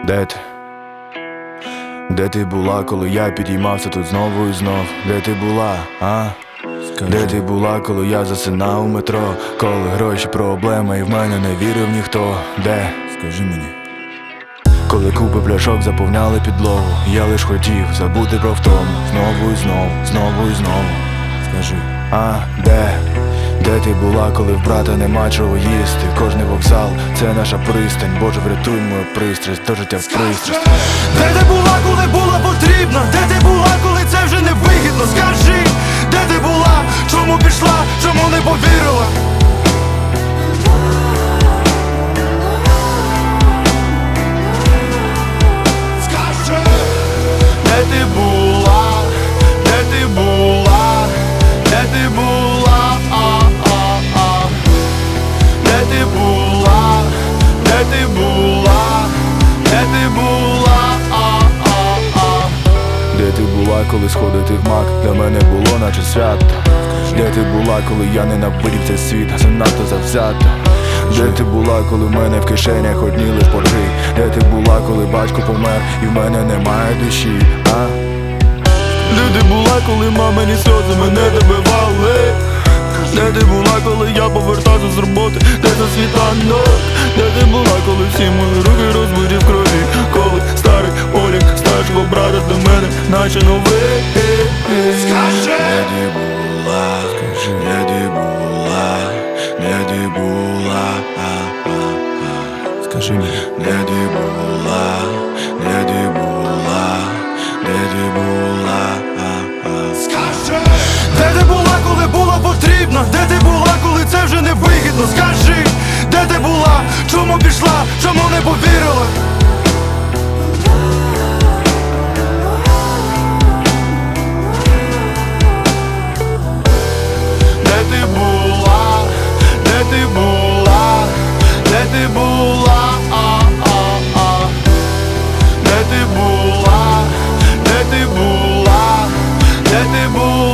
Де ти? Де ти була, коли я підіймався тут знову і знов? Де ти була, а? Де ти була, коли я засинав у метро? Коли гроші проблема і в мене не вірив ніхто? Де? Скажи мені. Коли купи пляшок заповняли підлогу, я лиш хотів забути про втому. Знову і знову, знову і знову. Скажи, а де? Де ти була, коли в брата нема чого їсти? Кожний вокзал — це наша пристань. Боже, врятуй мою пристрасть, до життя в пристрасть. Де ти була, коли була потрібна? Де ти була, коли це вже не вигідно? Скажи, де ти була? Чому пішла? Чому не повірила? Скажи, де ти була? Де ти була? Де ти була? Де ти була? Де ти була? Де ти була? Де ти була, коли сходити в мак для мене було наче свято? Де ти була, коли я ненавидів цей світ, занадто завзято? Де ти була, коли в мене в кишенях одні лиш борги? Де ти була, коли батько помер і в мене немає душі, а? Де ти була, коли мамині сльози мене добивали? Де ти була, коли я повертався з роботи? Де за світанок? Де ти була, коли всі мої руки розбиті в крові? Коли старий Олік старшого брата до мене наче новий? Скажи, де ти була? Скажи, де ти була? Де ти була? Скажи мені. Де ти була? Де ти була? Де ти була? скажи, де ти була, коли була потрібна? Де ти була, коли це вже не вигідно? Скажи, де ти була? Чому пішла? Чому не повірила? Де ти була? Де ти була? Де ти була? Де ти була? Де ти була? Де ти була?